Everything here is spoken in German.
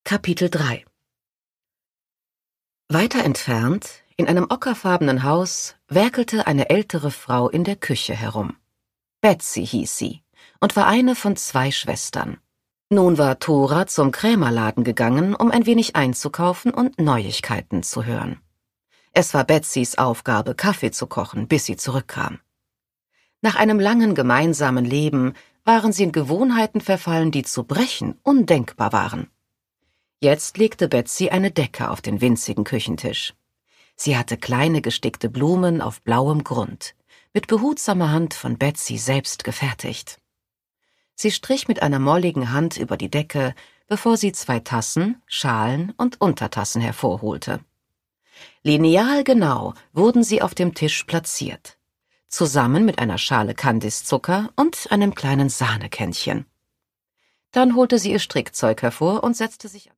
Kapitel 3 Weiter entfernt, in einem ockerfarbenen Haus, werkelte eine ältere Frau in der Küche herum. Betsy hieß sie und war eine von 2 Schwestern. Nun war Thora zum Krämerladen gegangen, um ein wenig einzukaufen und Neuigkeiten zu hören. Es war Betsys Aufgabe, Kaffee zu kochen, bis sie zurückkam. Nach einem langen gemeinsamen Leben waren sie in Gewohnheiten verfallen, die zu brechen undenkbar waren. Jetzt legte Betsy eine Decke auf den winzigen Küchentisch. Sie hatte kleine gestickte Blumen auf blauem Grund, mit behutsamer Hand von Betsy selbst gefertigt. Sie strich mit einer molligen Hand über die Decke, bevor sie 2 Tassen, Schalen und Untertassen hervorholte. Linealgenau wurden sie auf dem Tisch platziert, zusammen mit einer Schale Kandiszucker und einem kleinen Sahnekännchen. Dann holte sie ihr Strickzeug hervor und setzte sich